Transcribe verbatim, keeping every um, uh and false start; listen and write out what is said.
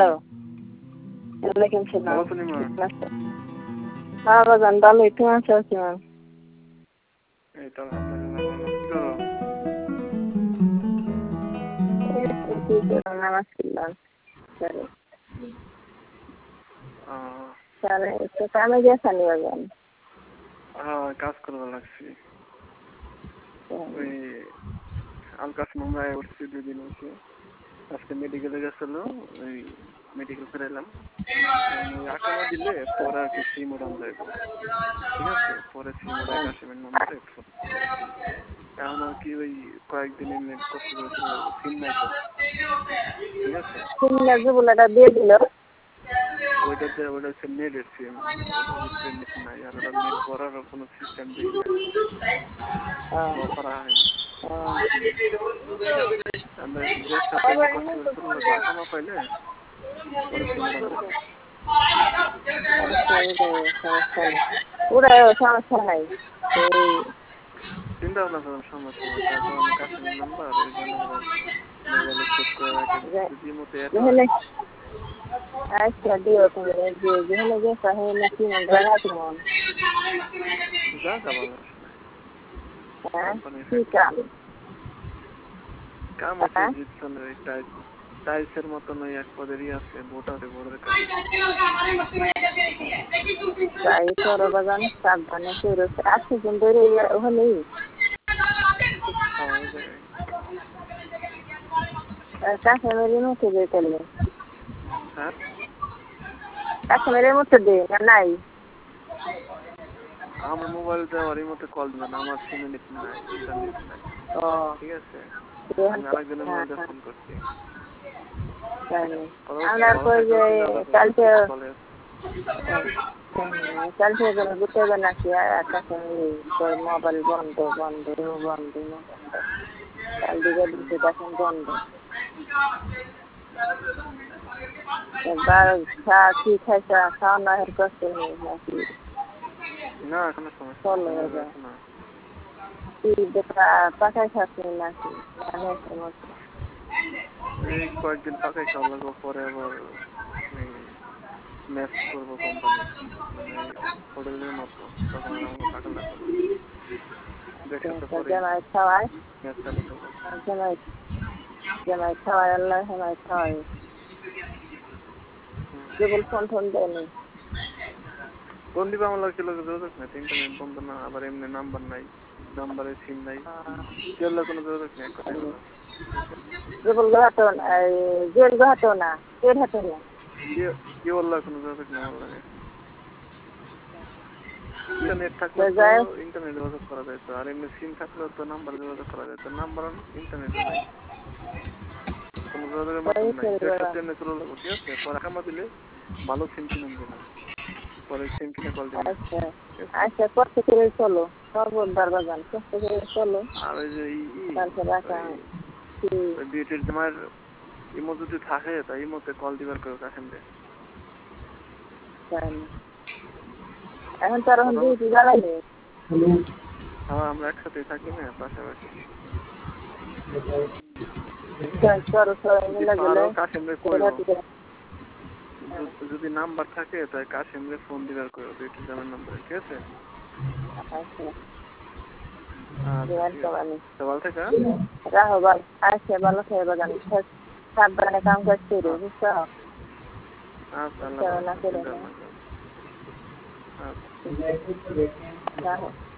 Hello ওয়ালাইকুম সালাম ভালো তুমি মা? হ্যাঁ বাজান ভালোই তুমি আছো কেমন? এই তো আলহামদুলিল্লাহ ভালো। কি করো? এই তো কি করো নামাজ পড়লাম সরে আহ, সরে তো কামে গেছানি বাজান হ্যাঁ কাজ করবা লাগছি। ওই আলকাস মামলায় উঠছি দুই দিন হয়েছে। আজকে মেডিকেলে গেছিল, ওই মেডিকেল করে এলাম। এখন ওই আকামা দিলে পরে আর কি সিম উড়ান যাইব, ঠিক আছে? পরে সিম উড়ায় কাশিমের নম্বরে ফোন। এখন আর কি ওই কয়েকদিন এমনি কষ্ট করে চলে যাবো, সিম নাই তো, ঠিক আছে? সিমটা জুবুলাটা দিয়ে দিল ওইটাতে ওইটা হচ্ছে নেটের সিম, ওটার ভিতরে নেট নাই, আর ওটা নেট ভরার কোনো সিস্টেম দেই নাই বা করা হয়নি। আমরা যে সাথে এমনি কষ্ট করে চলে লাগবো, আকামা পাইলে পরে সিম উড়ান যাবো। সমস্যা নেই ওরা সমস্যা নাই এই চিন্তা ভাবনা করার সমস্যা নেই, তারপর আমি কাশিমের নাম্বার ওই জন্য করে মোবাইলে সেভ করে রাখে দিচ্ছি, যদি মতো অ্যাড হয়। যেখানে আচ্ছা দিও তুমি যে যেখানে গেছো সেখানে কি মন জায়গা কেমন যা যাবা সমস্যা নাই, হ্যাঁ কোম্পানির কি ফ্যাক্টরি কাম কাম আছে। হ্যাঁ জিপসনের ওই টাইস টাইলসের মতন ওই এক পদেরই আছে, বোর্ড আছে, বোর্ডের কাজ। তাই করো বাগান সাবধানে করো আছে কিন্তু ওখানেই হ্যাঁ ওই জায়গায়। কাশ্মীরের মধ্যে দিয়ে করলে হ্যাঁ কাশ্মীরের মধ্যে দিয়ে না নাই আমার মোবাইল দেওয়ার এই মতো কল দিবে না, আমার সিমে নেট নাই, ইন্টারনেট নাই, ও ঠিক আছে? আমি হ্যাঁ আরেকজনের মোবাইল দিয়ে হ্যাঁ ফোন করছি। জানি কথা বলছি, আমরা ভালো কই থাকো, যে চিন্তা ভাবনা করো না, কালকে কিছু কলে কালকে কোনো গুটাবে নাকি কাশ্মীর মোবাইল বন্ধ বন্ধ বন্ধ বন্ধ কাল দিকে দিতে তখন বন্ধ এবার খা কি খাইছা খাওয়া না হের করতে নেই নাকি না কোনো সমস্যা নেই, চলো ঘুমিয়ে এবার যাচ্ছে না। কি দেখা পাকাই খাচ্ছি নাকি জানি সমস্যা এই কয়েকদিন পাকাই খাওয়া লাগবো, পরে আবার ওই ম্যাচ করবো কোম্পানি, মানে হোটেলের মতো, তখন আর আমাকে পাকা লাগবে না। দেড় সপ্তাহ পরেই জামাই খাওয়ায় ম্যাচ চালু করবো। জামাই জামাই খাওয়ায় আল্লাহ জামাই খাওয়ায় কেবল ফোন টোন দেয়নি ফোন দিবা, আমার লাগছিল যোগাযোগ নাই, ইন্টারনেট বন্ধ না, আবার এমনি নাম্বার নাই, নাম্বারে সিম নাই, কেউ কোনো যোগাযোগ নেই, এক কথাই হলো। কেবল ঘাটো না জেল ঘাটো না জেল হাটো না কি কি বললো, কোনো যোগাযোগ নেই আমার লাগে। ইন্টারনেট থাকলে তো যায় ইন্টারনেট যোগাযোগ করা যেত, আর এমনি সিম থাকলেও তো নাম্বার যোগাযোগ করা যেত, নাম্বার ইন্টারনেটও নাই, কোনো যোগাযোগের মাধ্যম নাই। দেড় সপ্তাহ এমনি চলে লাগবো, ঠিক আছে? পরে কামা দিলে ভালো সিম কিনে দেবো, পরে সিম কিনে কল দিন, আচ্ছা ঠিক আছে? আচ্ছা কষ্ট করে চলো সর্বদার বাগান কষ্ট করে চলো আর ওই যে ই তারপর রাখা ওই বিয়েটির জামার ইমো যদি থাকে, তাই ইমোতে কল দিবার কেউ কাছেন দে। এখন তো আর এখন কথা ডিউটি বলছি, জ্বালাইনি হ্যাঁ আমরা একসাথে থাকি না, পাশাপাশি। করো সবাই যদি মিলে গেলে পারো কাশেমরে কইও, যদি নাম্বার থাকে তাই কাশেমরে ফোন দিবার কইও, বিয়েটির জামার নাম্বারে, ঠিক আছে? আচ্ছা ঠিক আছে, তো ভালো থাকো। রাহো ভাই আচ্ছা ভালো খেয়ে বাগান সাবধানে কাম করছি রে হ্যাঁ বুঝছো আচ্ছা, আল্লাহ না ভরসা, করে চিন্তা না ভাবনা করো। আচ্ছা। রাহো